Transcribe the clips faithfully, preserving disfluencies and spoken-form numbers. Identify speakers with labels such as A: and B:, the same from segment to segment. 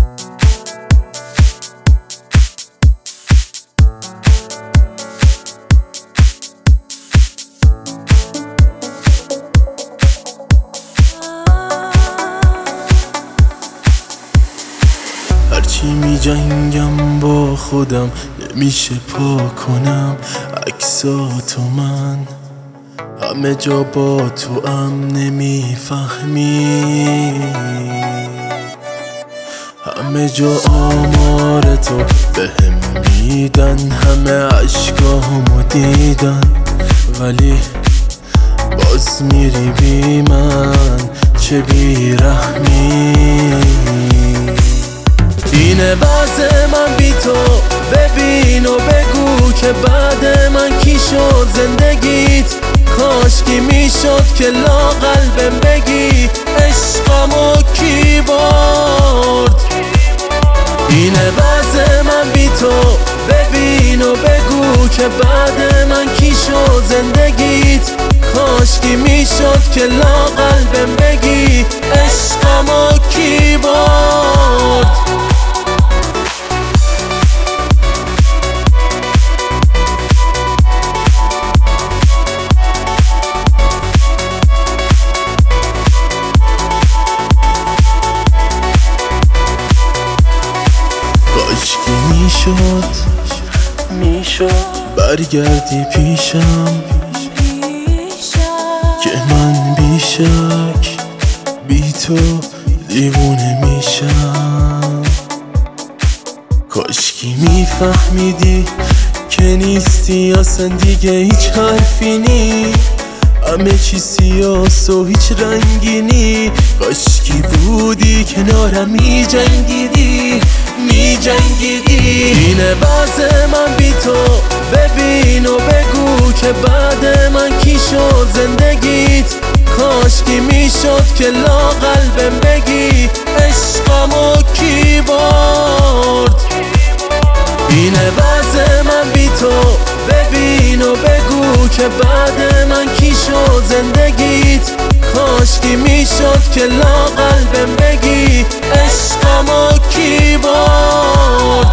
A: هرچی می جنگم با خودم نمیشه پا کنم عکساتو من همه جا با تو ام نمیفهمی همه جا آمار تو بهم میدن همه عشقامو دیدن ولی باز میری بی من چه بیرحمی اینه وضع من بی تو ببین و بگو که بعد من کی شد زندگیت کاشکی میشد که لااقل بهم بگی عشقمو کی برد اینه وضع من بی تو ببین و بگو که بعد من کی شد زندگیت کاشکی میشد که لااقل بهم بگی عشقمو کی برد کاشکی میشد میشد برگردی پیشم که من بیشک بی تو دیوونه میشم کاشکی میفهمیدی که نیستی اصلا دیگه هیچ حرفی نی همه چی سیاس و هیچ رنگی نی کاشکی بودی کنارم می جنگیدی می جنگیدی اینه وضع من بی تو ببین و بگو که بعد من کی شد زندگیت کاشکی میشد که لااقل بهم بگی عشقمو کی برد اینه وضع من بی تو ببین و بگو که بعد من کی شد زندگیت کاشکی میشد که لااقل بهم بگی عشقمو کی برد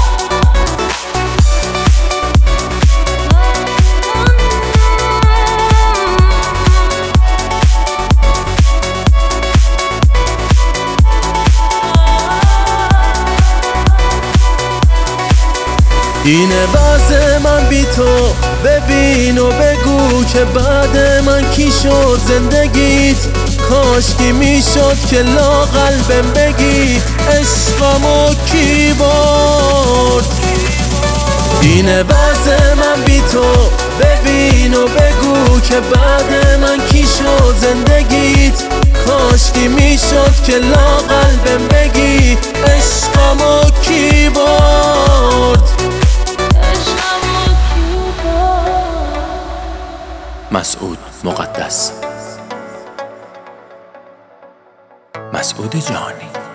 A: اینه وضع من بی تو ببین و بگو که بعد من کی شد زندگیت کاشکی میشد که لااقل بهم بگی عشقمو کی برد اینه وضع من بی تو ببین و بگو که بعد من کی شد زندگیت کاشکی میشد که لااقل بهم بگی عشقمو کی برد مسعود مقدس مسعود جانی